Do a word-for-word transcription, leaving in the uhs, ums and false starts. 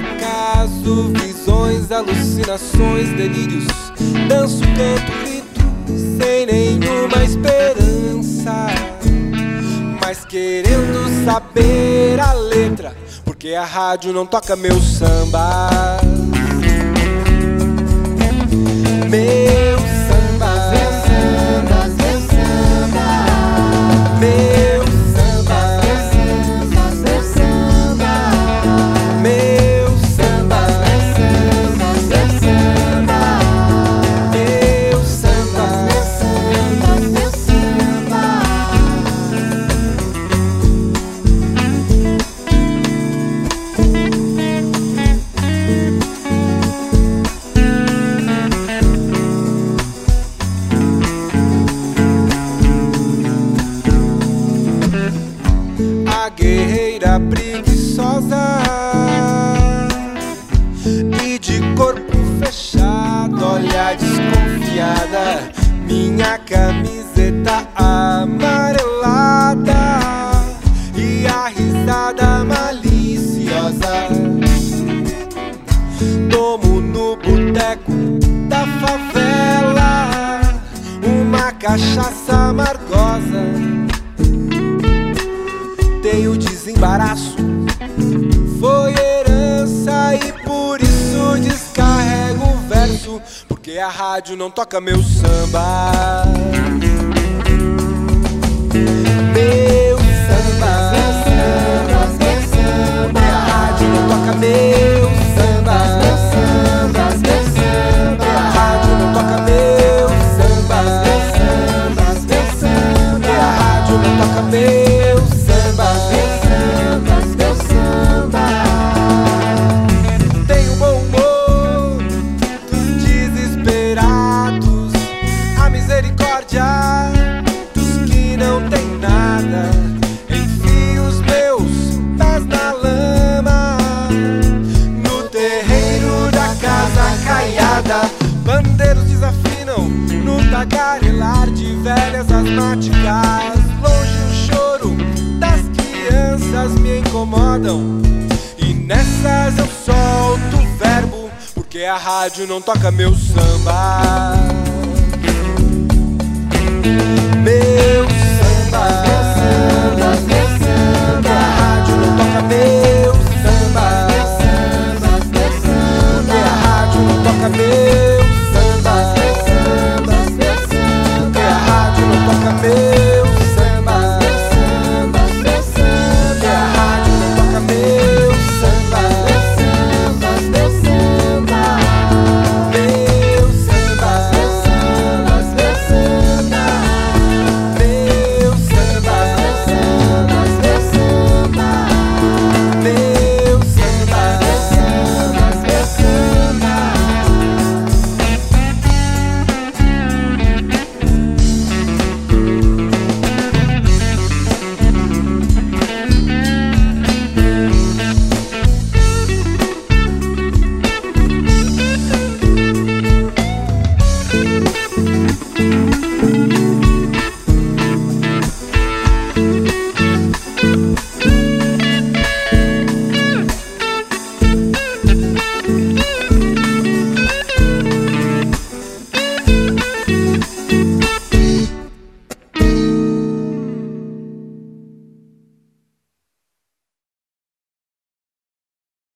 acaso, visões, alucinações, delírios. Danço, canto, grito, sem nenhuma esperança, mas querendo saber a letra, porque a rádio não toca meu samba. Meu samba, meu samba, meu samba, meu samba, meu samba, meu samba, meu samba, meu samba, meu samba, meu samba, meu samba. A guerreira preguiçosa e de corpo fechado, olha desconfiada, minha camiseta amarelada e a risada maliciosa. Tomo no boteco da favela uma cachaça amargosa. Tenho desembaraço, foi herança e por isso descarrego o verso, porque a rádio não toca meu samba. Meu samba, meu samba, meu samba, a rádio não toca meu samba. Meu samba, meu samba, a rádio não toca meu samba. Meu samba, meu samba, a rádio não toca meu samba. Meu samba, meu samba. Tem o bom humor dos desesperados, a misericórdia dos que não tem nada. Enfio os meus pés na lama, no terreiro da casa caiada. Bandeiros desafinam no tagarelar de velhas asmáticas. Longe o choro das crianças me incomodam, e nessas eu solto o verbo, porque a rádio não toca meu samba.